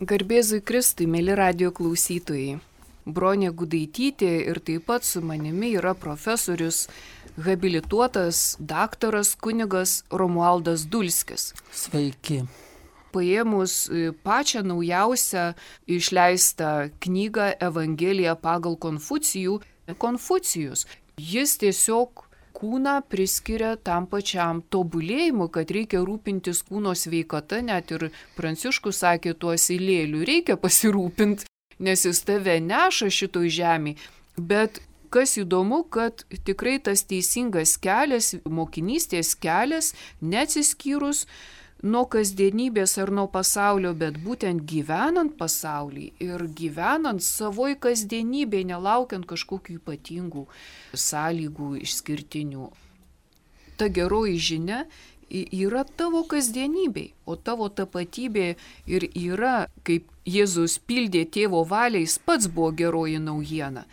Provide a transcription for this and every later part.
Garbėzui Kristui, mėly radijo klausytojai. Bronė Gudaitytė ir taip pat su manimi yra profesorius, habilituotas daktaras kunigas Romualdas Dulskis. Sveiki. Paėmus pačią naujausią išleistą knygą Evangeliją pagal Konfucijų, Konfucijus, jis tiesiog kūną priskiria tam pačiam tobulėjimui, kad reikia rūpintis kūno sveikata, net ir Pranciškus sakė, tuo asilėliu reikia pasirūpinti, nes jis tave neša šitoj žemėje. Bet kas įdomu, kad tikrai tas teisingas kelias, mokinystės kelias, neatsiskyrus nuo kasdienybės ar nuo pasaulio, bet būtent gyvenant pasaulį ir gyvenant savoj kasdienybėje, nelaukiant kažkokių ypatingų sąlygų išskirtinių. Ta geroji žinia yra tavo kasdienybėj, o tavo tapatybė ir yra, kaip Jėzus pildė tėvo valią, jis pats buvo geroji naujiena.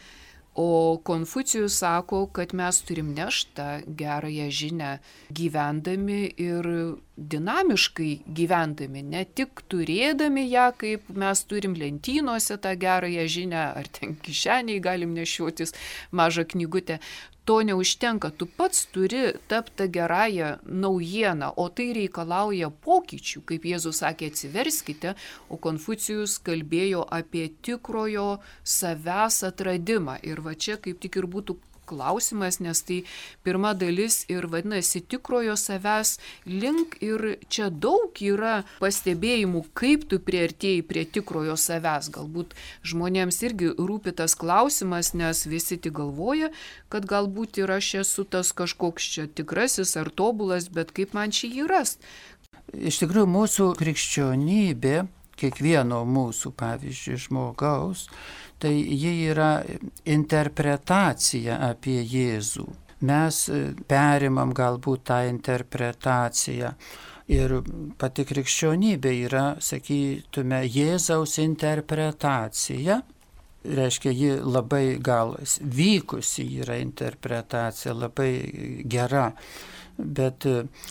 O Konfucijus sako, kad mes turim nešti tą gerąją žinią gyvendami ir dinamiškai gyvendami, ne tik turėdami ją, kaip mes turim lentynose tą gerąją žinią, ar ten kišeniai galim nešiotis mažą knygutę. To neužtenka, tu pats turi tapti gerąją naujieną, o tai reikalauja pokyčių, kaip Jėzus sakė, atsiverskite, o Konfucijus kalbėjo apie tikrojo savęs atradimą. Ir va čia kaip tik ir būtų klausimas, nes tai pirma dalis ir vadinasi tikrojo savęs link ir čia daug yra pastebėjimų, kaip tu priartėjai prie tikrojo savęs. Galbūt žmonėms irgi rūpi tas klausimas, nes visi tik galvoja, kad galbūt ir aš esu tas kažkoks čia tikrasis ar tobulas, bet kaip man čia jį rasti. Iš tikrųjų, mūsų krikščionybė, kiekvieno mūsų, pavyzdžiui, žmogaus, tai ji yra interpretacija apie Jėzų. Mes perimam galbūt tą interpretaciją ir pati krikščionybė yra, sakytume, Jėzaus interpretacija. Reiškia, ji labai gal vykusi yra interpretacija, labai gera. Bet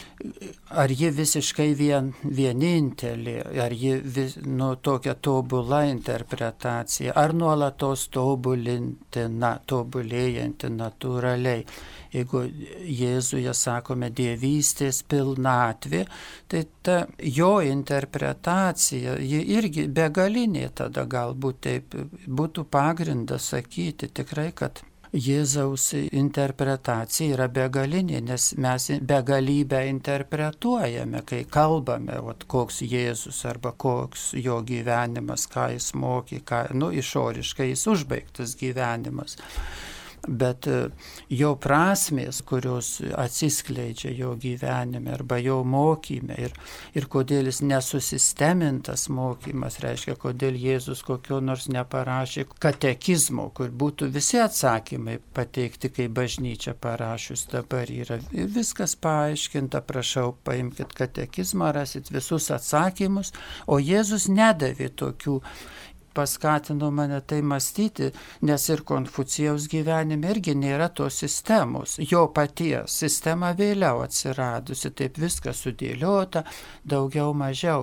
ar ji visiškai vienintelė, ar ji tokia tobula interpretacija, ar nuolatos tobulintina, tobulėjanti natūraliai. Jeigu Jėzuje sakome dievystės pilnatvė, tai ta jo interpretacija, ji irgi begalinė tada galbūt taip būtų pagrindas sakyti tikrai, kad Jėzaus interpretacija yra begalinė, nes mes begalybę interpretuojame, kai kalbame, koks Jėzus arba koks jo gyvenimas, ką jis mokė, išoriškai jis užbaigtas gyvenimas. Bet jo prasmės, kurios atsiskleidžia jo gyvenime arba jo mokyme ir kodėl jis nesusistemintas mokymas, reiškia, kodėl Jėzus kokio nors neparašė katekizmo, kur būtų visi atsakymai pateikti, kai bažnyčia parašius dabar yra. Viskas paaiškinta, prašau, paimkite katekizmą, rasit visus atsakymus, o Jėzus nedavė tokių. Paskatino mane tai mąstyti, nes ir Konfucijaus gyvenime irgi nėra tos sistemos. Jo paties sistema vėliau atsiradusi, taip viskas sudėliota, daugiau mažiau.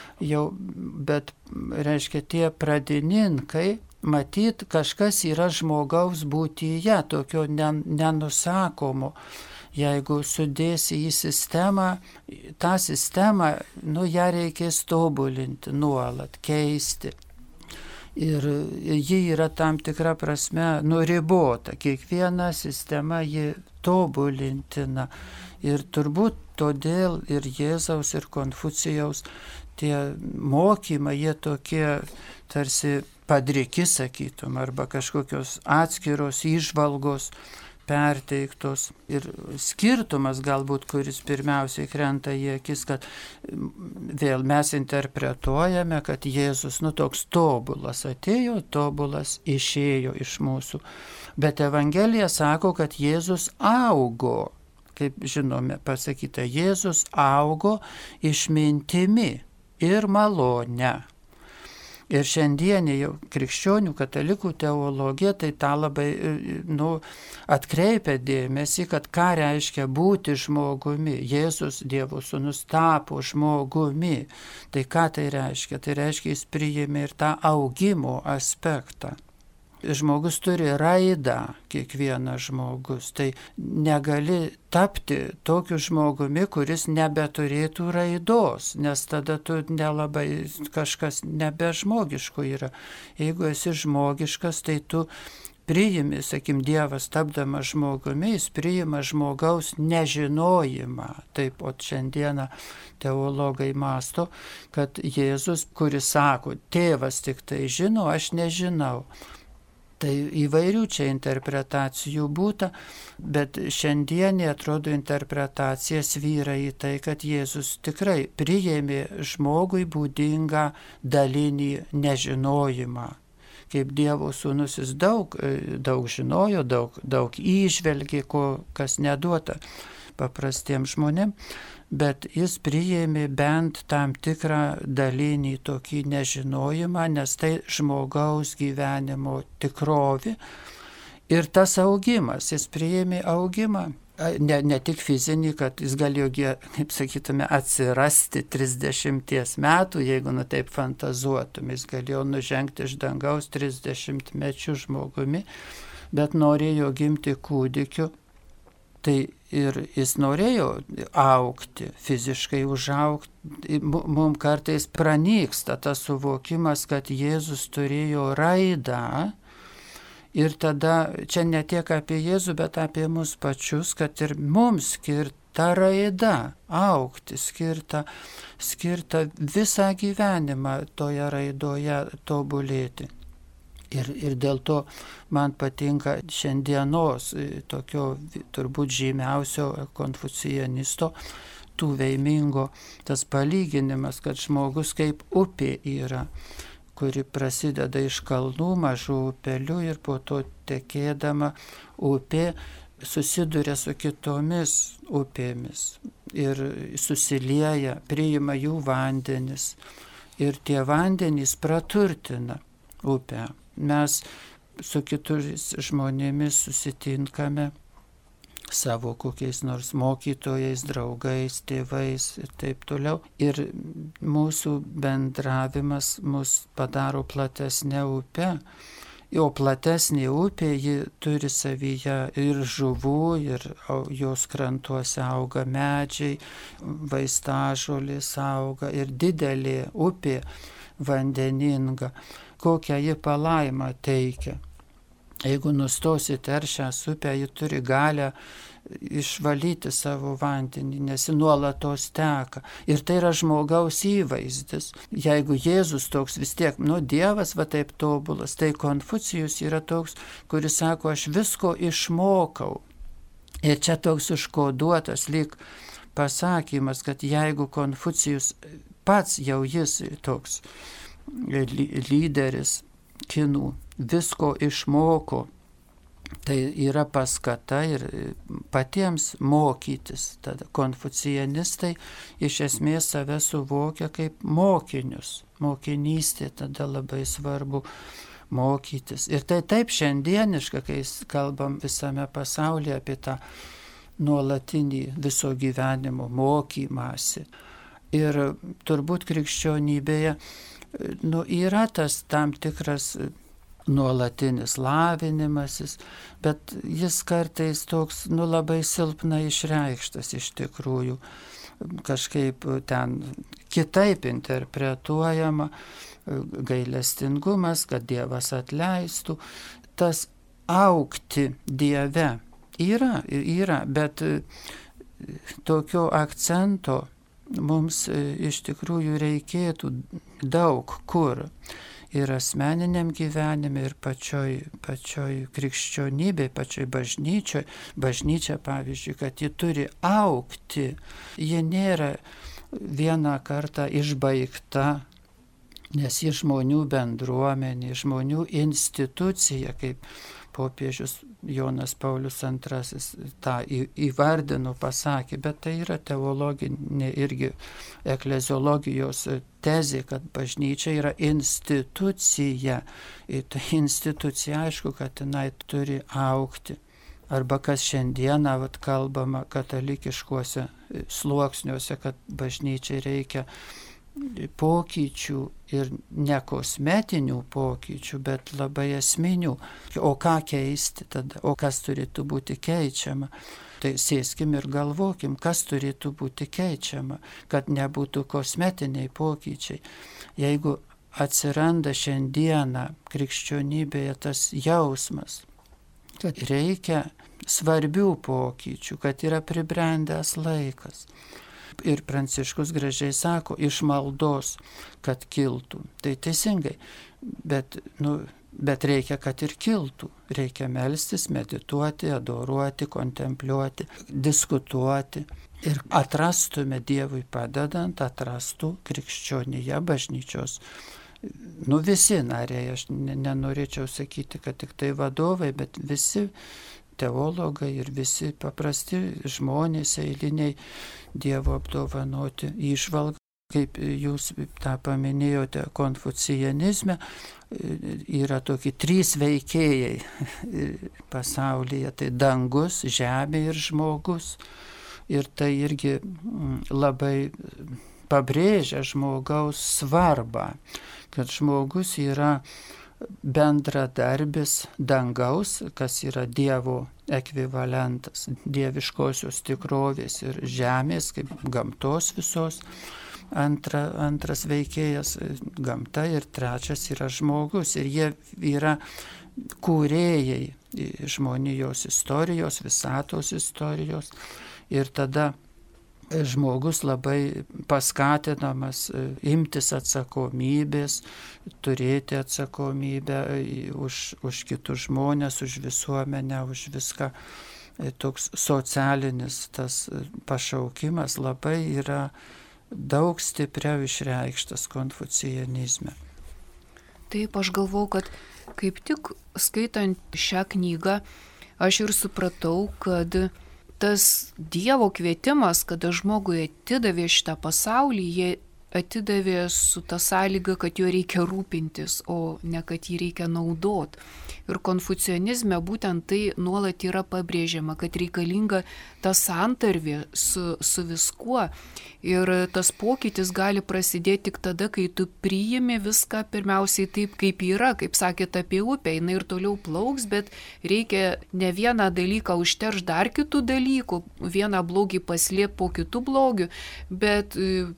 Bet, reiškia, tie pradininkai, matyt, kažkas yra žmogaus būtyje, tokio nenusakomo. Jeigu sudėsi į sistemą, tą sistemą, ją reikės tobulinti nuolat, keisti. Ir ji yra tam tikra prasme ribota. Kiekviena sistema ji tobulintina. Ir turbūt todėl ir Jėzaus, ir Konfucijaus tie mokymai, jie tokie tarsi padriki, sakytum, arba kažkokios atskiros įžvalgos perteiktos. Ir skirtumas galbūt, kuris pirmiausiai krenta į akis, kad vėl mes interpretuojame, kad Jėzus toks tobulas atėjo, tobulas išėjo iš mūsų. Bet Evangelija sako, kad Jėzus augo. Kaip žinome, pasakyta, Jėzus augo išmintimi ir malone. Ir šiandienė jau krikščionių katalikų teologija tai tą labai atkreipia dėmesį, kad ką reiškia būti žmogumi. Jėzus Dievo sūnus tapo žmogumi. Tai ką tai reiškia? Tai reiškia, jis priėmė ir tą augimo aspektą. Žmogus turi raidą, kiekvienas žmogus, tai negali tapti tokiu žmogumi, kuris nebeturėtų raidos, nes tada tu nelabai kažkas nebežmogiško yra. Jeigu esi žmogiškas, tai tu priimi, sakim, Dievas tapdamas žmogumi, jis priima žmogaus nežinojimą. Taip, o šiandieną teologai mąsto, kad Jėzus, kuris sako, tėvas tik tai žino, aš nežinau. Tai įvairių čia interpretacijų būta, bet šiandienė atrodo interpretacija svyra į tai, kad Jėzus tikrai priėmė žmogui būdingą dalinį nežinojimą. Kaip Dievo sūnus jis daug žinojo, daug įžvelgė, kas neduota paprastiems žmonėms, bet jis priėmė bent tam tikrą dalinį tokį nežinojimą, nes tai žmogaus gyvenimo tikrovė. Ir tas augimas, jis priėmė augimą, ne tik fizinį, kad jis galėjo, kaip sakytume, atsirasti 30 metų, jeigu taip fantazuotum, jis galėjo nužengti iš dangaus 30 mečių žmogumi, bet norėjo gimti kūdikiu. Tai ir jis norėjo augti, fiziškai užaugti. Mums kartais pranyksta tas suvokimas, kad Jėzus turėjo raidą. Ir tada čia ne tiek apie Jėzų, bet apie mus pačius, kad ir mums skirta raida augti, skirta visą gyvenimą toje raidoje tobulėti. Ir dėl to man patinka šiandienos tokio turbūt žymiausio konfucianisto Tuveimingo tas palyginimas, kad žmogus kaip upė yra, kuri prasideda iš kalnų mažų upelių ir po to tekėdama upė susiduria su kitomis upėmis ir susilieja, priima jų vandenis ir tie vandenys praturtina upę. Mes su kitais žmonėmis susitinkame savo kokiais nors mokytojais, draugais, tėvais ir taip toliau. Ir mūsų bendravimas mus padaro platesnę upę. O platesnė upė, ji turi savyje ir žuvų, ir jos krantuose auga medžiai, vaistažolės auga ir didelė upė vandeninga. Kokią ji palaimą teikia. Jeigu nustosi teršęs upę, ji turi galią išvalyti savo vandenį, nes ji nuolatos teka. Ir tai yra žmogaus įvaizdis. Jeigu Jėzus toks vis tiek, Dievas va taip tobulas, tai Konfucijus yra toks, kuris sako, aš visko išmokau. Ir čia toks užkoduotas lyg pasakymas, kad jeigu Konfucijus pats jau jis toks lyderis kinų visko išmoko, tai yra paskata ir patiems mokytis. Tada konfucianistai iš esmės save suvokia kaip mokinius. Mokinystė tada labai svarbu mokytis. Ir tai taip šiandieniška, kai kalbam visame pasaulyje apie tą nuolatinį viso gyvenimo mokymąsi. Ir turbūt krikščionybėje yra tas tam tikras nuolatinis lavinimasis, bet jis kartais toks labai silpnai išreikštas iš tikrųjų, kažkaip ten kitaip interpretuojama, gailestingumas, kad Dievas atleistų. Tas augti Dieve yra, bet tokio akcento mums iš tikrųjų reikėtų daug kur. Ir asmeniniam gyvenime, ir pačioj krikščionybėje, pačioj bažnyčioj. Bažnyčia, pavyzdžiui, kad ji turi augti. Ji nėra vieną kartą išbaigta, nes ji žmonių bendruomenė, žmonių institucija, kaip popiežius Jonas Paulius II tą įvardino, pasakė, bet tai yra teologinė irgi ekleziologijos tezė, kad bažnyčia yra institucija. Ir ta institucija, aišku, kad jinai turi augti. Arba kas šiandieną kalbama katalikiškuose sluoksniuose, kad bažnyčiai reikia pokyčių ir ne kosmetinių pokyčių, bet labai esminių. O ką keisti tada? O kas turėtų būti keičiama? Tai sėskim ir galvokim, kas turėtų būti keičiama, kad nebūtų kosmetiniai pokyčiai. Jeigu atsiranda šiandieną krikščionybėje tas jausmas, kad reikia svarbių pokyčių, kad yra pribrendęs laikas. Ir Pranciškus gražiai sako, iš maldos, kad kiltų. Tai teisingai, bet reikia, kad ir kiltų. Reikia melstis, medituoti, adoruoti, kontempliuoti, diskutuoti. Ir atrastume Dievui padedant, atrastų krikščionėje bažnyčios. Visi nariai, aš nenorėčiau sakyti, kad tik tai vadovai, bet visi teologai ir visi paprasti žmonės, eiliniai Dievo apdovanoti. Įžvalga, kaip jūs tą paminėjote, konfucianizme yra tokie 3 veikėjai pasaulyje, tai dangus, žemė ir žmogus. Ir tai irgi labai pabrėžia žmogaus svarbą, kad žmogus yra bendradarbis dangaus, kas yra Dievo ekvivalentas, dieviškosios tikrovės ir žemės, kaip gamtos visos. Antras veikėjas gamta ir trečias yra žmogus. Ir jie yra kūrėjai žmonijos istorijos, visatos istorijos. Ir tada žmogus labai paskatinamas imtis atsakomybės, turėti atsakomybę už kitus žmonės, už visuomenę, už viską. Toks socialinis tas pašaukimas labai yra daug stipriau išreikštas konfucianizme. Taip, aš galvau, kad kaip tik skaitant šią knygą, aš ir supratau, kad tas Dievo kvietimas, kada žmogui atidavė šitą pasaulį, jie atidavė su ta sąlyga, kad juo reikia rūpintis, o ne kad jį reikia naudot. Ir konfucianizme būtent tai nuolat yra pabrėžiama, kad reikalinga ta santarvė su viskuo. Ir tas pokytis gali prasidėti tik tada, kai tu priimi viską pirmiausiai taip, kaip yra, kaip sakėt apie upę, jinai ir toliau plauks, bet reikia ne vieną dalyką užteršti dar kitų dalykų, vieną blogį paslėpti po kitų blogių, bet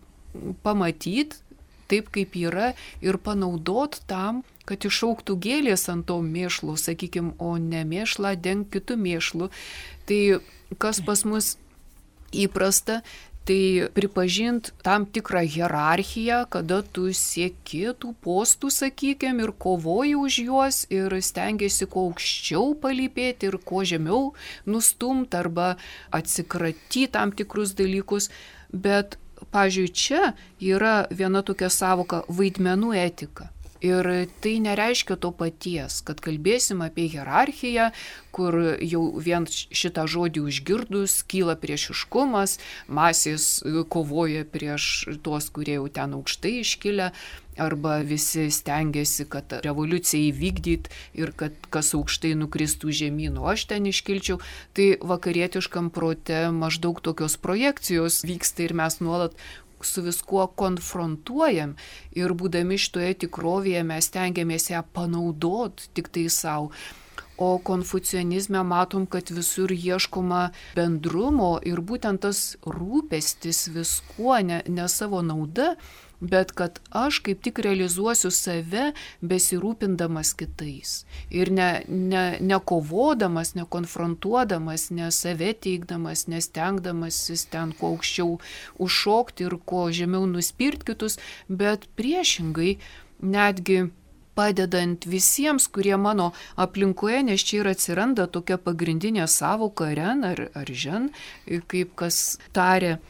pamatyti taip, kaip yra ir panaudot tam, kad išauktų gėlės ant to mėšlo, sakykime, o ne mėšlą deng kitų mėšlų. Tai kas pas mus įprasta, tai pripažint tam tikrą hierarchiją, kada tu sieki tų postų, sakykime, ir kovoji už juos ir stengiasi kuo aukščiau palypėti ir kuo žemiau nustumt arba atsikratyti tam tikrus dalykus. Bet pavyzdžiui, čia yra viena tokia savoka vaidmenų etika. Ir tai nereiškia to paties, kad kalbėsim apie hierarchiją, kur jau vien šitą žodį užgirdus kyla priešiškumas, masės kovoja prieš tuos, kurie jau ten aukštai iškilę, arba visi stengiasi, kad revoliuciją įvykdyt ir kad kas aukštai nukristų žemyn, o aš ten iškilčiau. Tai vakarietiškam prote maždaug tokios projekcijos vyksta ir mes nuolat su viskuo konfrontuojam ir būdami šitoje tikrovėje mes stengiamės ją panaudot tik tai savo. O konfucianizme matom, kad visur ieškoma bendrumo ir būtent tas rūpestis viskuo, ne savo nauda, bet kad aš kaip tik realizuosiu save besirūpindamas kitais. Ir ne kovodamas, ne konfrontuodamas, ne save teikdamas, nestengdamasis ten kuo aukščiau užšokti ir kuo žemiau nuspirt kitus, bet priešingai netgi padedant visiems, kurie mano aplinkoje, nes čia ir atsiranda tokia pagrindinė savoka ren ar žen, kaip kas tarė,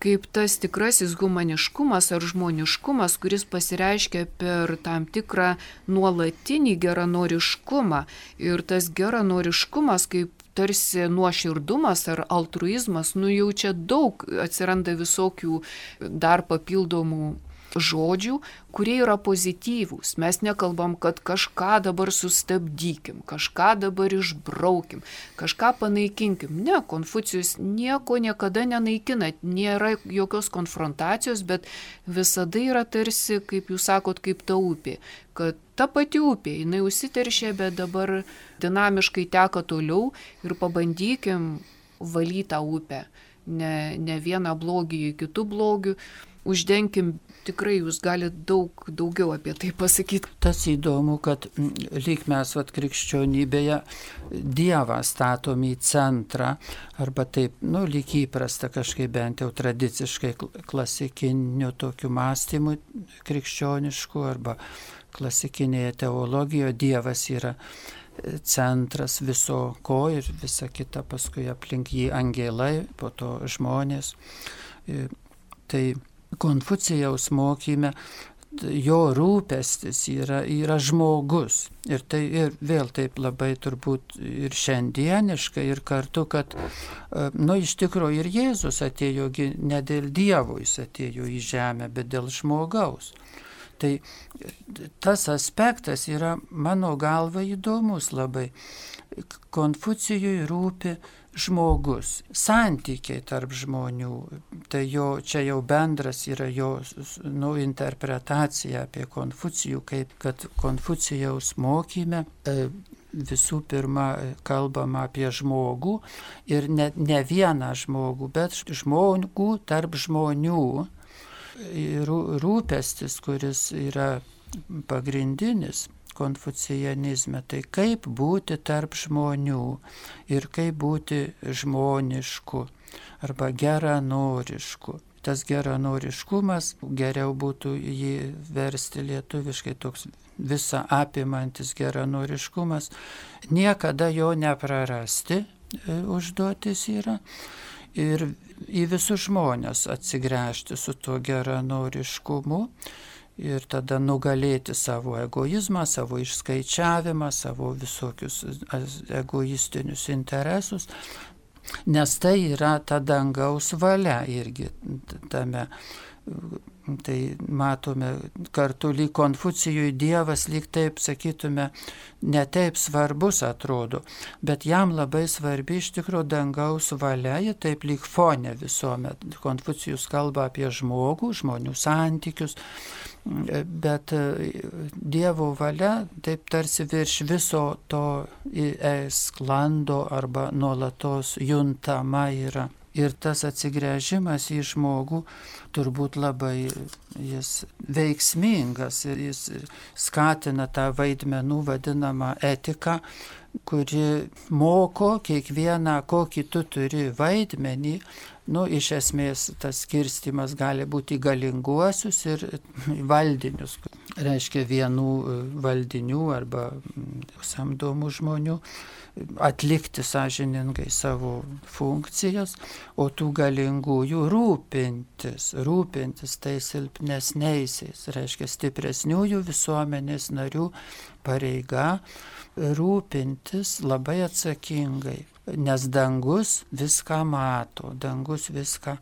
kaip tas tikrasis humaniškumas ar žmoniškumas, kuris pasireiškia per tam tikrą nuolatinį geranoriškumą. Ir tas geranoriškumas kaip tarsi nuoširdumas ar altruizmas, jau čia daug atsiranda visokių dar papildomų žodžių, kurie yra pozityvūs. Mes nekalbam, kad kažką dabar sustabdykim, kažką dabar išbraukim, kažką panaikinkim. Ne, Konfucijus nieko niekada nenaikina, nėra jokios konfrontacijos, bet visada yra tarsi, kaip jūs sakot, kaip ta upė, kad ta pati upė, jinai užsiteršė, bet dabar dinamiškai teka toliau ir pabandykim valyti tą upę. Ne vieną blogį kitų blogių. Uždenkim, tikrai jūs galite daugiau apie tai pasakyti. Tas įdomu, kad lyg mes krikščionybėje Dievą statom į centrą, arba taip, lyg įprasta kažkaip bent jau tradiciškai klasikiniu tokiu mąstymu krikščionišku, arba klasikinėje teologijoje Dievas yra centras viso ko ir visa kita, paskui aplink jį angelai, po to žmonės. Tai Konfucijaus mokyme jo rūpestis yra žmogus. Ir tai ir vėl taip labai turbūt ir šiandieniškai, ir kartu, kad iš tikrųjų ir Jėzus atėjo ne dėl Dievo, jis atėjo į žemę, bet dėl žmogaus. Tai tas aspektas yra mano galva įdomus labai. Konfucijui rūpi žmogus, santykiai tarp žmonių, tai čia jau bendras yra jo interpretacija apie Konfucijų, kaip kad Konfucijaus mokyme visų pirma kalbama apie žmogų ir ne vieną žmogų, bet žmogų tarp žmonių. Rūpestis, kuris yra pagrindinis konfucijanizme, tai kaip būti tarp žmonių ir kaip būti žmonišku arba geranorišku. Tas geranoriškumas, geriau būtų jį versti lietuviškai, toks visą apimantis geranoriškumas, niekada jo neprarasti užduotis yra. Ir į visus žmonės atsigręžti su tuo geranoriškumu ir tada nugalėti savo egoizmą, savo išskaičiavimą, savo visokius egoistinius interesus, nes tai yra ta dangaus valia irgi tame. Tai matome kartu lyg Konfucijui Dievas lyg taip, sakytume, ne taip svarbus atrodo, bet jam labai svarbi iš tikrųjų dangaus valia, ji taip lyg fone visuomet. Konfucijus kalba apie žmogų, žmonių santykius, bet Dievo valia taip tarsi virš viso to sklando arba nuolatos juntama yra. Ir tas atsigręžimas į žmogų turbūt labai jis veiksmingas ir jis skatina tą vaidmenų vadinamą etiką, kuri moko kiekvieną, kokį tu turi vaidmenį. Iš esmės tas skirstimas gali būti galinguosius ir valdinius. Reiškia vienų valdinių arba samdomų žmonių atlikti sąžiningai savo funkcijas, o tų galingųjų rūpintis tais silpnesniaisiais, reiškia stipresniųjų visuomenės narių pareiga rūpintis labai atsakingai, nes dangus viską mato, dangus viską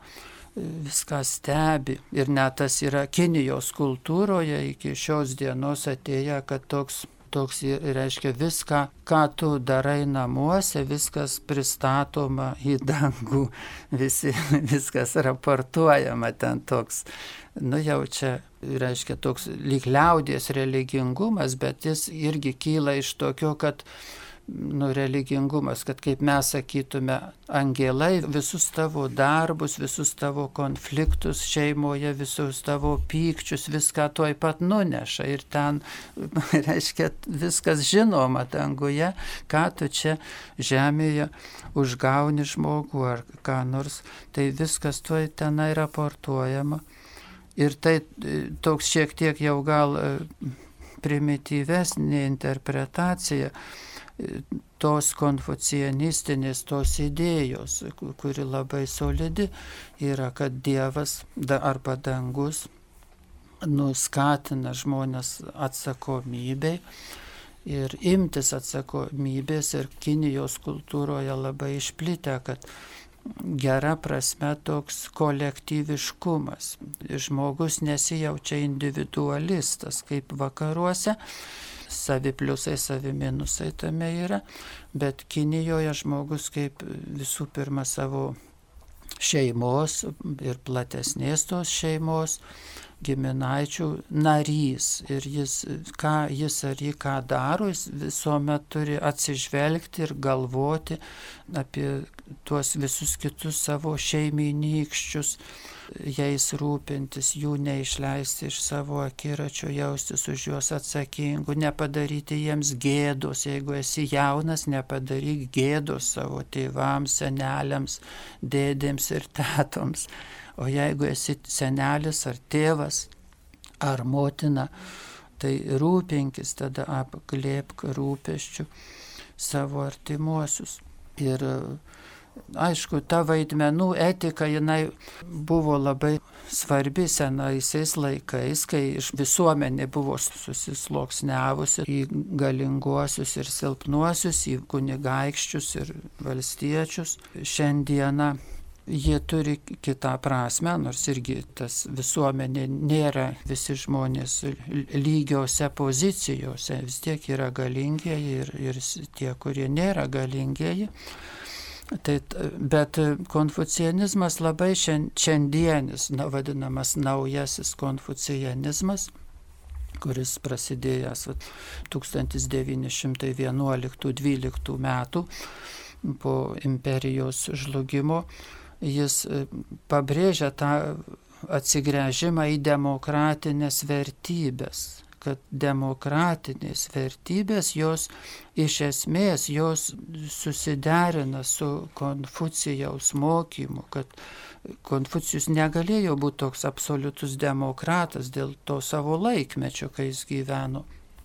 stebi. Ir net tas yra Kinijos kultūroje iki šios dienos atėję, kad toks reiškia viską, ką tu darai namuose, viskas pristatoma į dangų, viskas raportuojama ten toks. Jau čia reiškia toks lyg liaudies religingumas, bet jis irgi kyla iš tokio, kad religingumas, kad kaip mes sakytume, angelai visus tavo darbus, visus tavo konfliktus šeimoje, visus tavo pykčius, viską tuoj pat nuneša. Ir ten, reiškia, viskas žinoma danguje, ką tu čia žemėje užgauni žmogų ar ką nors, tai viskas tuoj tenai raportuojama. Ir tai toks šiek tiek jau gal primityvesnė interpretacija tos konfucianistinės, tos idėjos, kuri labai solidi yra, kad Dievas arba dangus skatina žmonės atsakomybei ir imtis atsakomybės, ir Kinijos kultūroje labai išplitę, kad gera prasme toks kolektyviškumas. Žmogus nesijaučia individualistas kaip vakaruose, savi pliusai, savi minusai tame yra, bet Kinijoje žmogus kaip visų pirma savo šeimos ir platesnės tos šeimos giminaičių narys, ir ką jis ar jį ką daro, jis visuomet turi atsižvelgti ir galvoti apie tuos visus kitus savo šeiminykščius, jais rūpintis, jų neišleisti iš savo akiračio, jaustis už juos atsakingų, nepadaryti jiems gėdos, jeigu esi jaunas, nepadaryk gėdos savo tėvams, seneliams, dėdėms ir tetoms. O jeigu esi senelis ar tėvas ar motina, tai rūpinkis, tada apglėbk rūpesčių savo artimuosius. Ir aišku, ta vaidmenų etika, jinai buvo labai svarbi senaisiais laikais, kai visuomenė buvo susisluoksniavusi į galinguosius ir silpnuosius, į kunigaikščius ir valstiečius. Šiandieną jie turi kitą prasme, nors irgi tas visuomenė nėra visi žmonės lygiose pozicijose, vis tiek yra galingieji ir tie, kurie nėra galingieji. Bet konfucianizmas labai šiandienis, vadinamas naujasis konfucianizmas, kuris prasidėjęs 1911-12 metų po imperijos žlugimo, jis pabrėžia tą atsigręžimą į demokratinės vertybės, kad demokratinės vertybės, jos iš esmės, jos susiderina su Konfucijaus mokymu, kad Konfucijus negalėjo būti toks absoliutus demokratas dėl to savo laikmečio, kai jis gyveno.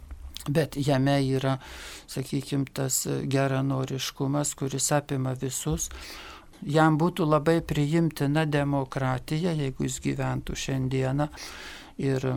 Bet jame yra, sakykime, tas geranoriškumas, kuris apima visus. Jam būtų labai priimtina demokratija, jeigu jis gyventų šiandieną, ir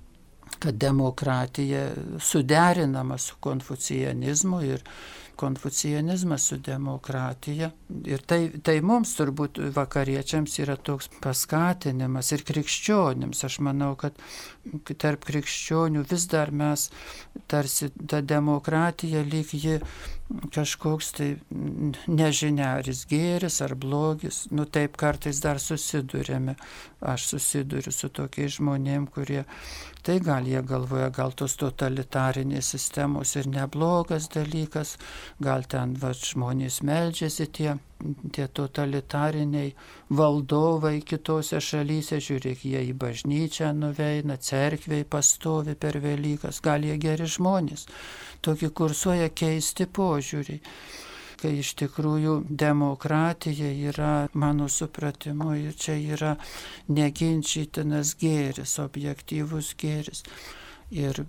kad demokratija suderinama su konfucianizmu ir konfucianizmas su demokratija. Ir tai mums turbūt vakariečiams yra toks paskatinimas ir krikščionims. Aš manau, kad tarp krikščionių vis dar mes tarsi ta demokratija lyg ji kažkoks tai nežinia, ar jis gėris ar blogis. Taip kartais dar susidurėme. Aš susiduriu su tokiais žmonėm, kurie tai gal jie galvoja, gal tos totalitarinės sistemos ir neblogas dalykas, gal ten žmonės meldžiasi tie totalitariniai valdovai kitose šalyse, žiūrėk, jie į bažnyčią nuveina, cerkviai pastovi per Velykas, gal jie geri žmonės. Tokie kursuoja keisti požiūriai, kai iš tikrųjų demokratija yra, mano supratimu, čia yra neginčytinas gėris, objektyvus gėris. Ir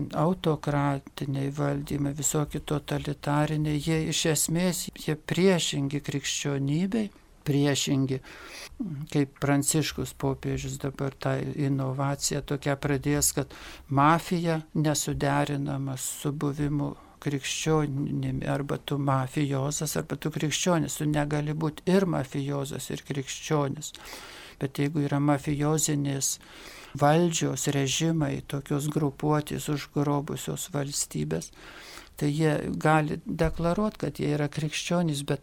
autokratiniai valdymai, visokie totalitariniai, jie iš esmės priešingi krikščionybei, priešingi, kaip Pranciškus popiežius dabar tą inovaciją tokia pradės, kad mafija nesuderinama su buvimu krikščionimi, arba tu mafijozas, arba tu krikščionis, tu negali būti ir mafijozas, ir krikščionis. Bet jeigu yra mafijozinės valdžios režimai, tokios grupuotės užgrobusios valstybės, tai jie gali deklaruoti, kad jie yra krikščionys, bet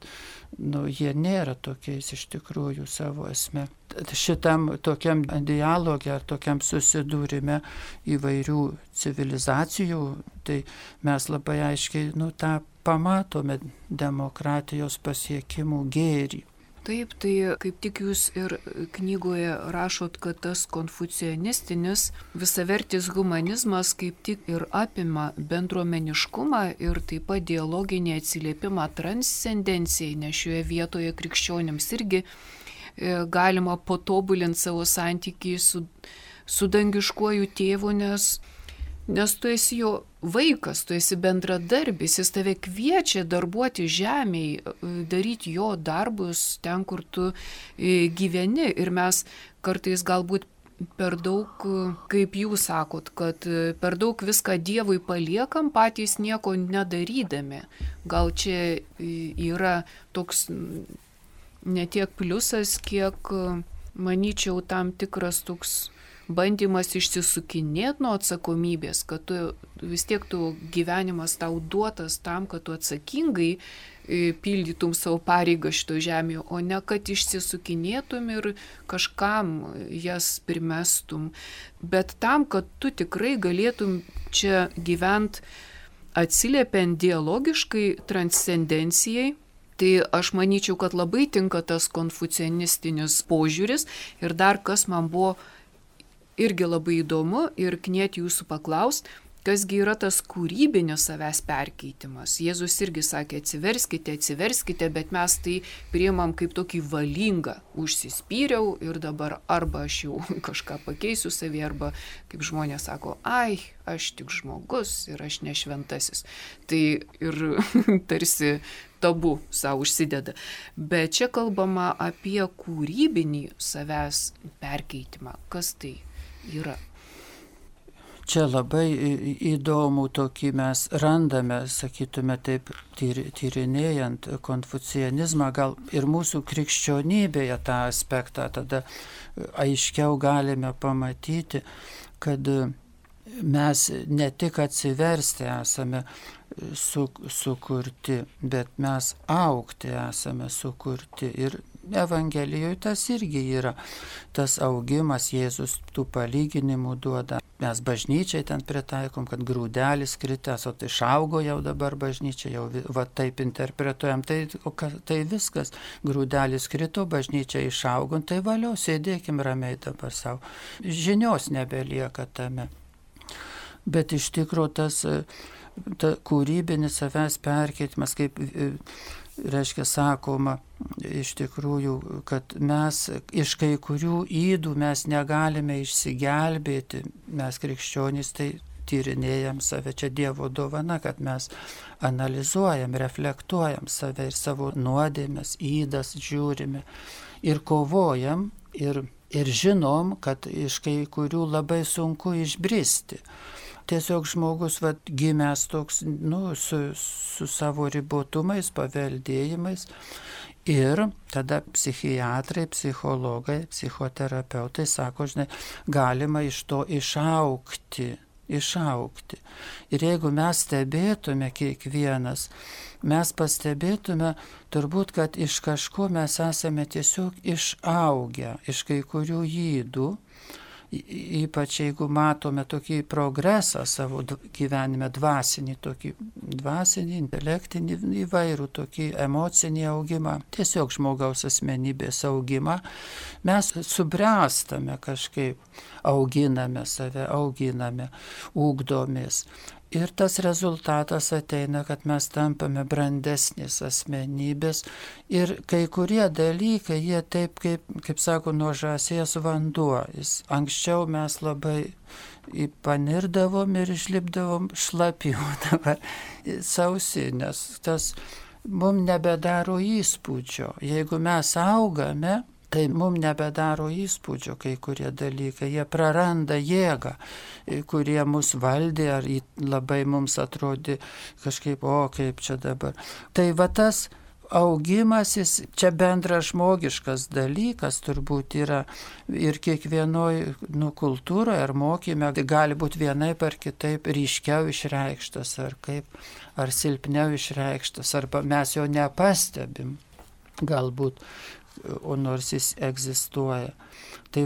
jie nėra tokiais iš tikrųjų savo esme. Šitam tokiam dialogė ar tokiam susidūrime įvairių civilizacijų, tai mes labai aiškiai tą pamatome demokratijos pasiekimų gėrį. Taip, tai kaip tik jūs ir knygoje rašot, kad tas konfucianistinis visavertis humanizmas kaip tik ir apima bendruomeniškumą ir taip pat dialoginį atsiliepimą transcendencijai, nes šioje vietoje krikščionims irgi galima patobulinti savo santykį su dangiškuoju tėvu, nes Nes tu esi jo vaikas, tu esi bendradarbis, jis tave kviečia darbuoti žemėje, daryti jo darbus ten, kur tu gyveni. Ir mes kartais galbūt per daug, kaip jūs sakot, kad per daug viską Dievui paliekam, patys nieko nedarydami. Gal čia yra toks ne tiek pliusas, kiek, manyčiau, tam tikras toks bandymas išsisukinėti nuo atsakomybės, kad tu vis tiek tu gyvenimas tau duotas tam, kad tu atsakingai pildytum savo pareigą šito žemėje, o ne kad išsisukinėtum ir kažkam jas primestum. Bet tam, kad tu tikrai galėtum čia gyventi atsiliepiant dialogiškai transcendencijai, tai aš manyčiau, kad labai tinka tas konfucianistinis požiūris. Ir dar kas man buvo irgi labai įdomu ir knieti jūsų paklaust, kasgi yra tas kūrybinis savęs perkeitimas. Jėzus irgi sakė, atsiverskite, bet mes tai priimam kaip tokį valingą. Užsispyriau ir dabar arba aš jau kažką pakeisiu savį, arba kaip žmonės sako, ai, aš tik žmogus ir aš ne šventasis. Tai ir tarsi tabu savo užsideda. Bet čia kalbama apie kūrybinį savęs perkeitimą. Kas tai yra? Čia labai įdomų tokį mes randame, sakytume taip, tyrinėjant konfucianizmą, gal ir mūsų krikščionybėje tą aspektą tada aiškiau galime pamatyti, kad mes ne tik atsiversti esame sukurti, bet mes augti esame sukurti. Ir Evangelijoje tas irgi yra. Tas augimas, Jėzus tų palyginimų duoda. Mes bažnyčiai ten pritaikom, kad grūdelis kritęs, o tai išaugo jau dabar bažnyčia, jau va taip interpretuojam. Tai viskas, grūdelis krito, bažnyčia išaugo, tai valio, sėdėkim ramiai dabar savo. Žinios nebelieka tame. Bet iš tikrųjų tas kūrybinis savęs perkeitimas, kaip reiškia sakoma, iš tikrųjų, kad mes iš kai kurių ydų mes negalime išsigelbėti, mes krikščionys tai tyrinėjam save, čia Dievo dovana, kad mes analizuojam, reflektuojam save ir savo nuodėmes, įdas žiūrime ir kovojam ir žinom, kad iš kai kurių labai sunku išbristi. Tiesiog žmogus gimęs toks, su savo ribotumais, paveldėjimais. Ir tada psichiatrai, psichologai, psichoterapeutai sako, žinai, galima iš to išaugti. Ir jeigu mes stebėtume kiekvienas, mes pastebėtume turbūt, kad iš kažko mes esame tiesiog išaugę, iš kai kurių ydų. Ypač jeigu matome tokį progresą savo gyvenime, dvasinį, intelektinį, įvairų tokį emocinį augimą, tiesiog žmogaus asmenybės augimą, mes subręstame kažkaip, auginame save, ugdomės. Ir tas rezultatas ateina, kad mes tampame brandesnės asmenybės ir kai kurie dalykai, jie taip, kaip sako, nuo žąsies vanduo. Anksčiau mes labai panirdavom ir išlipdavom šlapi, o dabar sausi, nes tas mums nebedaro įspūdžio. Jeigu mes augame, tai mums nebedaro įspūdžio kai kurie dalykai, jie praranda jėgą, kurie mus valdė ar labai mums atrodė kažkaip, kaip čia dabar. Tai va tas augimas, jis čia bendras žmogiškas dalykas turbūt yra ir kiekvienoje kultūroje ar mokyme, tai gali būti vienaip ar kitaip ryškiau išreikštas ar silpniau išreikštas, arba mes jo nepastebim galbūt, o nors jis egzistuoja. Tai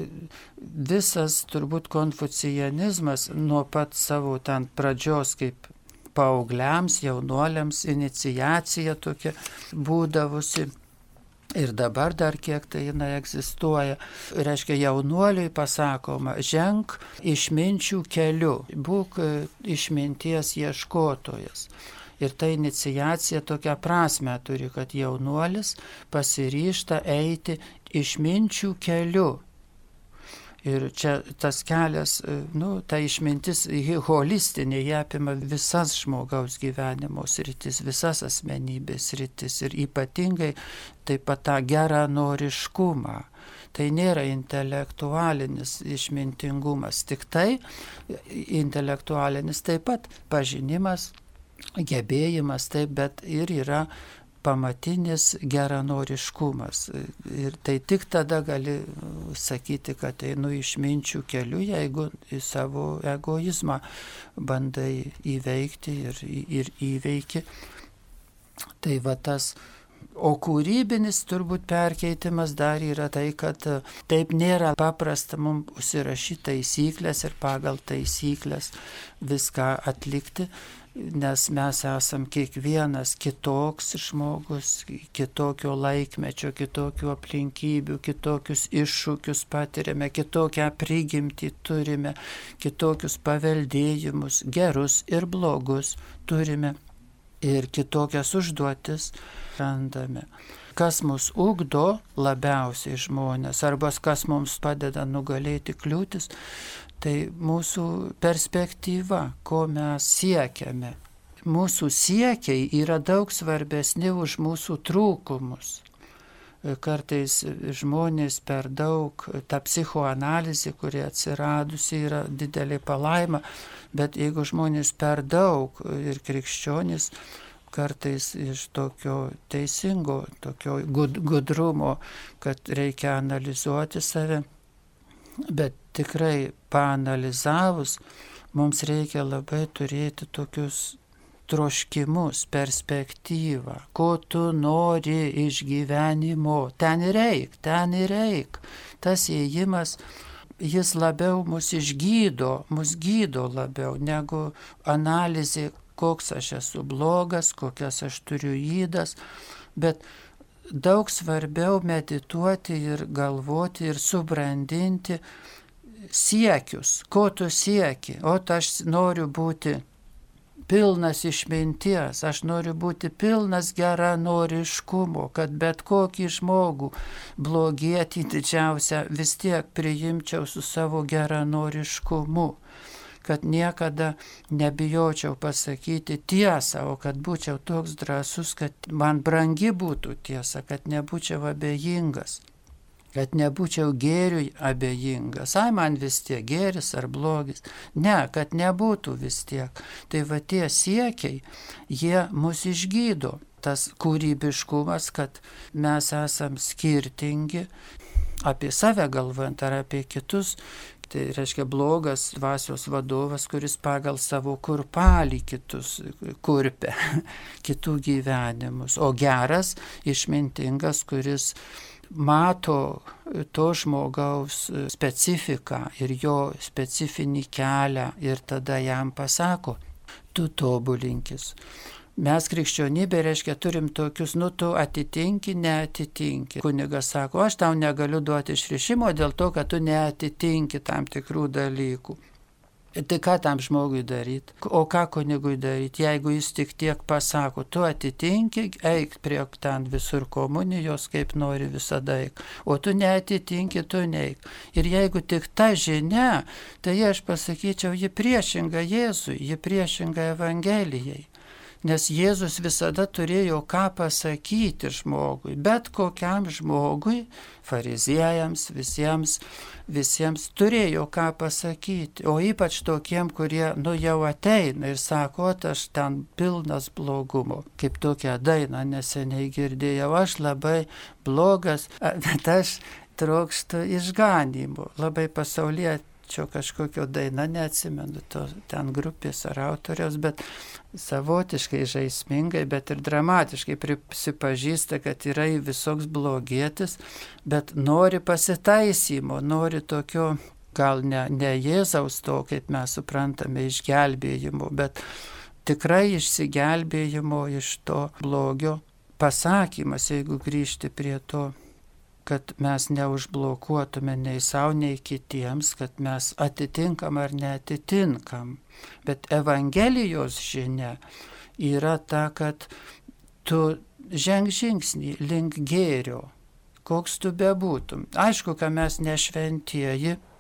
visas turbūt konfucianizmas nuo pat savo ten pradžios kaip paaugliams, jaunuoliams, iniciacija tokia būdavusi. Ir dabar dar kiek tai jinai egzistuoja. Reiškia, jaunuoliui pasakoma, ženk išminčių keliu, būk išminties ieškotojas. Ir ta iniciacija tokia prasme turi, kad jaunuolis pasiryžta eiti išminčių keliu. Ir čia tas kelias, ta išmintis holistinė, jie apima visas žmogaus gyvenimo sritis, visas asmenybės sritis ir ypatingai taip pat tą geranoriškumą. Tai nėra intelektualinis išmintingumas, tik tai intelektualinis taip pat pažinimas, gebėjimas, taip, bet ir yra pamatinis geranoriškumas. Ir tai tik tada gali sakyti, kad einu išminčių keliu, jeigu į savo egoizmą bandai įveikti ir įveiki. Tai va tas. O kūrybinis turbūt perkeitimas dar yra tai, kad taip nėra paprasta mums užsirašyti taisyklės ir pagal taisyklės viską atlikti, nes mes esam kiekvienas kitoks žmogus, kitokio laikmečio, kitokių aplinkybių, kitokius iššūkius patiriame, kitokią prigimtį turime, kitokius paveldėjimus, gerus ir blogus turime ir kitokias užduotis randame. Kas mus ugdo labiausiai žmonės, arba kas mums padeda nugalėti kliūtis, tai mūsų perspektyva, ko mes siekiame. Mūsų siekiai yra daug svarbesni už mūsų trūkumus. Kartais žmonės per daug, ta psichoanalizė, kuri atsiradusi, yra didelė palaima, bet jeigu žmonės per daug ir krikščionys kartais iš tokio teisingo, tokio gudrumo, kad reikia analizuoti save, bet tikrai paanalizavus, mums reikia labai turėti tokius troškimus, perspektyvą, ko tu nori iš gyvenimo, ten ir eik. Tas ėjimas, jis labiau mus gydo labiau negu analizė, koks aš esu blogas, kokias aš turiu ydas, bet daug svarbiau medituoti ir galvoti ir subrandinti siekius, ko tu sieki, aš noriu būti pilnas išminties, aš noriu būti pilnas geranoriškumo, kad bet kokį žmogų blogietį didžiausią vis tiek priimčiau su savo geranoriškumu, kad niekada nebijočiau pasakyti tiesą, o kad būčiau toks drąsus, kad man brangi būtų tiesa, kad nebūčiau abejingas. Kad nebūčiau gėriui abejingas. Man vis tiek gėris ar blogis. Ne, kad nebūtų vis tiek. Tai va tie siekiai, jie mus išgydo. Tas kūrybiškumas, kad mes esam skirtingi, apie save galvojant ar apie kitus. Tai reiškia blogas dvasios vadovas, kuris pagal savo kurpalį kitus kurpia, kitų gyvenimus. O geras, išmintingas, kuris mato to žmogaus specifiką ir jo specifinį kelią ir tada jam pasako, tu tobulinkis. Mes krikščionybė, reiškia, turim tokius, tu atitinki, neatitinki. Kunigas sako, aš tau negaliu duoti išrišimo dėl to, kad tu neatitinki tam tikrų dalykų. Tai ką tam žmogui daryti? O ką kunigui daryti? Jeigu jis tik tiek pasako, tu atitinki, eik prie ten visur komunijos, kaip nori visada eik. O tu neatitinki, tu neik. Ir jeigu tik ta žinia, tai aš pasakyčiau, ji priešinga Jėzui, ji priešinga Evangelijai. Nes Jėzus visada turėjo ką pasakyti žmogui, bet kokiam žmogui, fariziejams, visiems turėjo ką pasakyti, o ypač tokiem, kurie jau ateina ir sako, aš ten pilnas blogumo. Kaip tokią dainą neseniai girdėjau, aš labai blogas, bet aš trokštu išganymo, labai pasauliečio kažkokio daina, neatsimenu ten grupės ar autoriaus, bet savotiškai žaismingai, bet ir dramatiškai prisipažįsta, kad yra visoks blogietis, bet nori pasitaisymo, nori tokio, gal ne Jėzaus to, kaip mes suprantame, išgelbėjimo, bet tikrai išsigelbėjimo iš to blogio pasakymas, jeigu grįžti prie to, kad mes neužblokuotume nei savo, nei kitiems, kad mes atitinkam ar neatitinkam. Bet Evangelijos žinia yra ta, kad tu ženk žingsnį link gėrio, koks tu bebūtum. Aišku, kad mes nešventieji,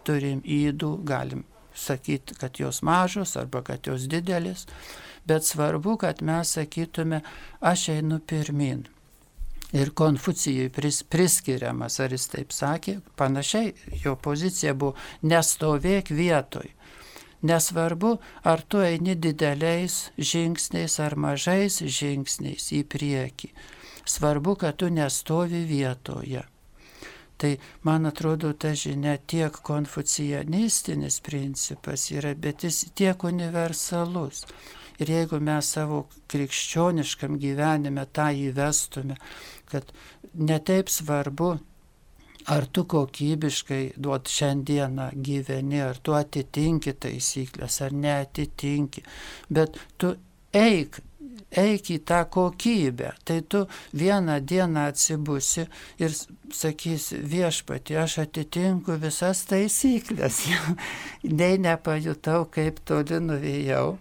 turim ydų, galim sakyti, kad jos mažos arba kad jos didelis, bet svarbu, kad mes sakytume, aš einu pirmin. Ir Konfucijui priskiriamas, ar jis taip sakė, panašiai jo pozicija buvo nestovėk vietoj. Nesvarbu, ar tu eini dideliais žingsniais ar mažais žingsniais į priekį. Svarbu, kad tu nestovi vietoje. Tai, man atrodo, ta žinia tiek konfucianistinis principas yra, bet jis tiek universalus. Ir jeigu mes savo krikščioniškam gyvenime tą įvestume, kad netaip svarbu, ar tu kokybiškai šiandieną gyveni, ar tu atitinki taisyklės, ar neatitinki, bet tu eik į tą kokybę, tai tu vieną dieną atsibusi ir sakysi, viešpatie, aš atitinku visas taisyklės, nei nepajutau, kaip toli nuvėjau.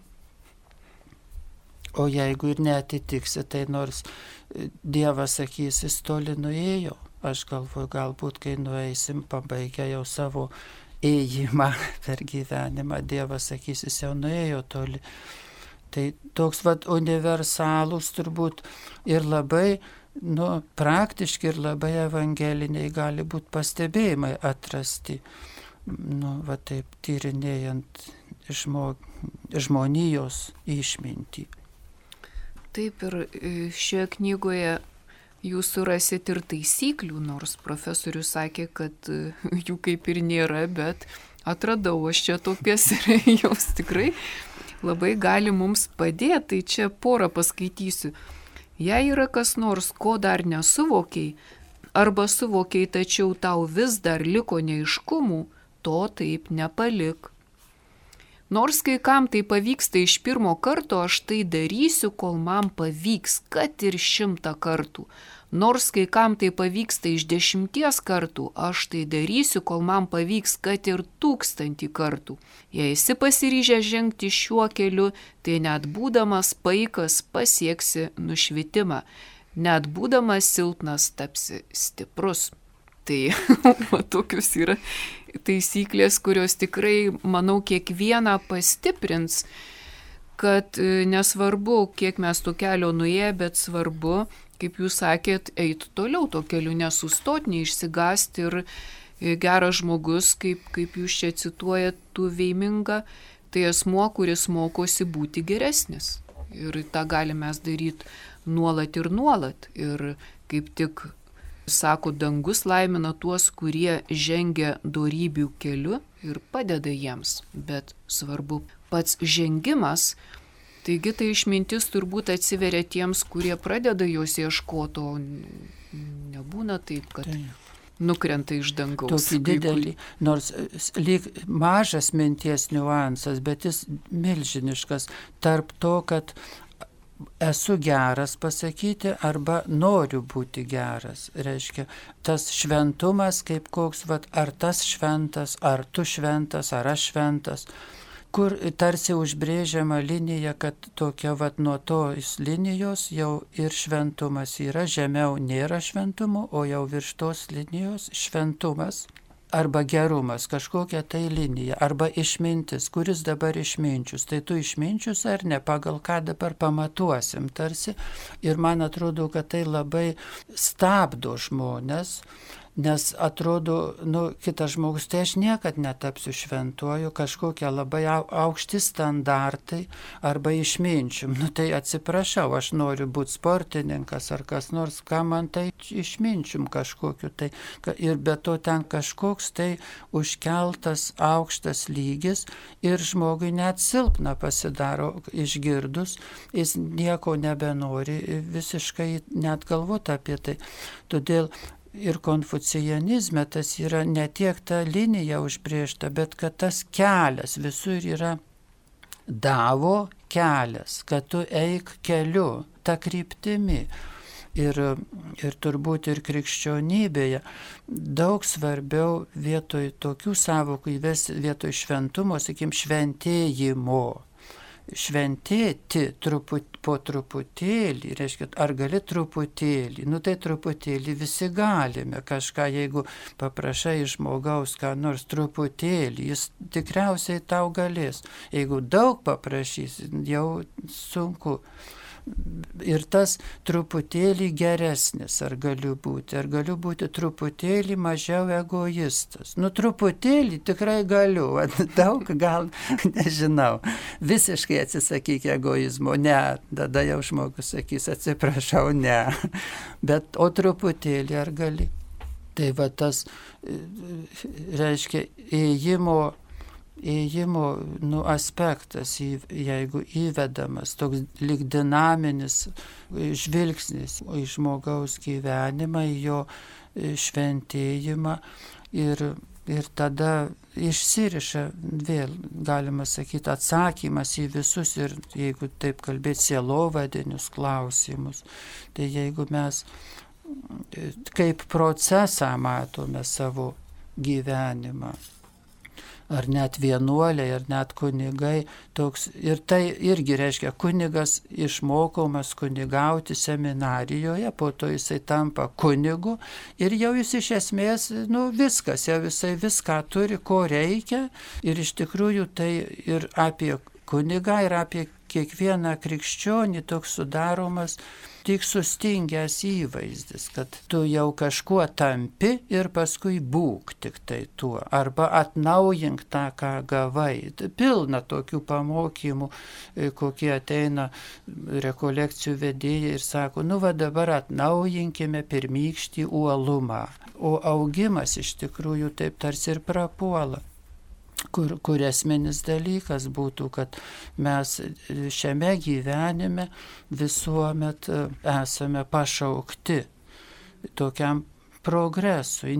O jeigu ir neatitiksi, tai nors Dievas sakys, jis toli nuėjo. Aš galvoju, galbūt, kai nueisim, pabaigę jau savo ėjimą per gyvenimą, Dievas sakys, jis jau nuėjo toli. Tai toks universalus turbūt ir labai praktiški ir labai evangeliniai gali būti pastebėjimai atrasti. Taip tyrinėjant žmonijos išmintį. Taip, ir šioje knygoje jūs surasit ir taisyklių, nors profesorius sakė, kad jų kaip ir nėra, bet atradau aš čia tokias ir jos tikrai labai gali mums padėti. Tai čia porą paskaitysiu. Jei yra kas nors, ko dar nesuvokiai, arba suvokiai, tačiau tau vis dar liko neaiškumų, to taip nepalik. Nors kai kam tai pavyksta iš pirmo karto, aš tai darysiu, kol man pavyks, kad ir 100 kartų. Nors kai kam tai pavyksta iš 10 kartų, aš tai darysiu, kol man pavyks, kad ir 1000 kartų. Jei esi pasiryžęs žengti šiuo keliu, tai net būdamas paikas pasieksi nušvitimą. Net būdamas silpnas tapsi stiprus. Tai tokius yra taisyklės, kurios tikrai, manau, kiekvieną pastiprins, kad nesvarbu, kiek mes to kelio nuėję, bet svarbu, kaip jūs sakėt, eiti toliau to keliu, nesustot, neišsigąsti ir geras žmogus, kaip jūs čia cituojat, tu veiminga, tai asmuo, kuris mokosi būti geresnis. Ir tą galime mes daryti nuolat ir nuolat. Ir kaip tik sako, dangus laimina tuos, kurie žengia dorybių keliu ir padeda jiems. Bet svarbu pats žengimas, taigi tai išmintis turbūt atsiveria tiems, kurie pradeda jos ieškoti, o nebūna taip, kad nukrenta iš dangaus. Tokį didelį, nors lyg mažas minties niuansas, bet jis milžiniškas tarp to, kad esu geras pasakyti arba noriu būti geras. Reiškia, tas šventumas kaip koks, ar tas šventas, ar tu šventas, ar aš šventas, kur tarsi užbrėžiama linija, kad tokia nuo tos linijos jau ir šventumas yra, žemiau nėra šventumo, o jau virš tos linijos šventumas. Arba gerumas, kažkokia tai linija, arba išmintis, kuris dabar išminčius. Tai tu išminčius ar ne, pagal ką dabar pamatuosim tarsi. Ir man atrodo, kad tai labai stabdo žmonės, nes atrodo, kitas žmogus, tai aš niekad netapsiu šventuoju, kažkokie labai aukšti standartai arba išminčium. Tai atsiprašau, aš noriu būti sportininkas ar kas nors, ką man tai išminčium kažkokiu. Tai, ir be to ten kažkoks tai užkeltas aukštas lygis ir žmogui net silpna pasidaro išgirdus, jis nieko nebenori visiškai net galvoti apie tai. Todėl ir konfucianizme tas yra ne tiek ta linija užbrėžta, bet kad tas kelias visur yra Davo kelias, kad tu eik keliu, ta kryptimi. Ir turbūt ir krikščionybėje daug svarbiau vietoj tokių sąvokų įvesti vietoj šventumo, sakykim, šventėjimo. šventėti po truputėlį, reiškia, ar gali truputėlį, nu tai truputėlį visi galime kažką, jeigu paprašai iš žmogaus ką nors truputėlį, jis tikriausiai tau galės, jeigu daug paprašys, jau sunku. Ir tas truputėlį geresnis, ar galiu būti truputėlį mažiau egoistas. Nu, truputėlį tikrai galiu, daug gal, nežinau, visiškai atsisakyk egoizmo, ne, tada jau žmogus sakys, atsiprašau, ne, bet o truputėlį ar gali. Tai va tas, reiškia, ėjimo aspektas, jeigu įvedamas, toks lyg dinaminis žvilgsnis į žmogaus gyvenimą, į jo šventėjimą ir tada išsiriša vėl, galima sakyti, atsakymas į visus ir, jeigu taip kalbėti, sielovadinius klausimus. Tai jeigu mes kaip procesą matome savo gyvenimą, ar net vienuoliai, ar net kunigai, toks, ir tai irgi reiškia, kunigas išmokomas kunigauti seminarijoje, po to jisai tampa kunigu ir jau jis iš esmės, viskas, jau jisai viską turi, ko reikia, ir iš tikrųjų tai ir apie kunigą, ir apie kiekvieną krikščionį toks sudaromas tik sustingęs įvaizdis, kad tu jau kažkuo tampi ir paskui būk tik tai tuo, arba atnaujink tą, ką gavai. Pilna tokių pamokymų, kokie ateina rekolekcijų vedėjai ir sako, va dabar atnaujinkime pirmykštį uolumą. O augimas iš tikrųjų taip tarsi ir prapuola. Kur esminis dalykas būtų, kad mes šiame gyvenime visuomet esame pašaukti tokiam progresui.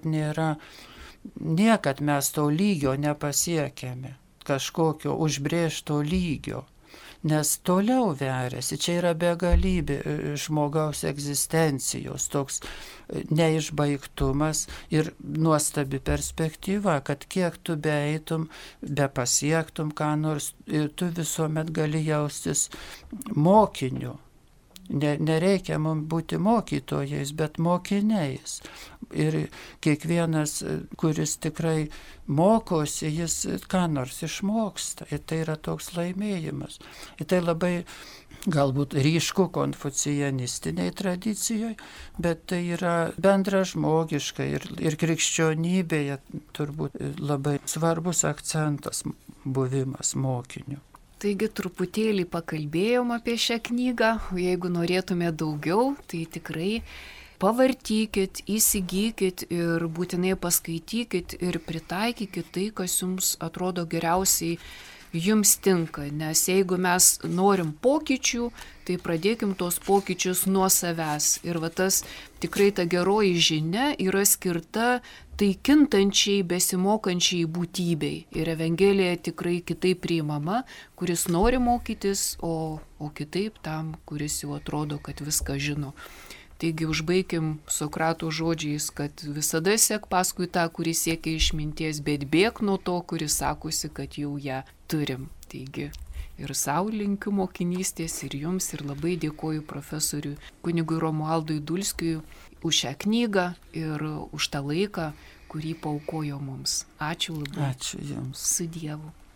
Niekad mes to lygio nepasiekėme, kažkokio užbrėžto lygio. Nes toliau veriasi, čia yra begalybė žmogaus egzistencijos, toks neišbaigtumas ir nuostabi perspektyva, kad kiek tu beeitum, bepasiektum ką nors, tu visuomet gali jaustis mokiniu. Nereikia mums būti mokytojais, bet mokiniais. Ir kiekvienas, kuris tikrai mokosi, jis ką nors išmoksta. Ir tai yra toks laimėjimas. Ir tai labai galbūt ryšku konfucijanistiniai tradicijoje, bet tai yra bendražmogiška ir krikščionybėje turbūt labai svarbus akcentas buvimas mokiniu. Taigi truputėlį pakalbėjom apie šią knygą, jeigu norėtume daugiau, tai tikrai pavartykit, įsigykit ir būtinai paskaitykit ir pritaikykit tai, kas jums atrodo geriausiai jums tinka, nes jeigu mes norim pokyčių, tai pradėkim tos pokyčius nuo savęs. Ir va tas tikrai ta geroji žinia yra skirta tai kintančiai, besimokančiai būtybei. Ir Evangelija tikrai kitaip priimama, kuris nori mokytis, o kitaip tam, kuris jau atrodo, kad viską žino. Taigi užbaikim Sokrato žodžiais, kad visada sek paskui tą, kuris siekia išminties, bet bėk nuo to, kuris sakosi, kad jau ją turim. Taigi ir sau linkiu mokinystės, ir jums, ir labai dėkoju profesoriui kunigui Romualdui Dulskiui už šią knygą ir už tą laiką, kurį paaukojo mums. Ačiū labai. Ačiū jums. Su Dievu.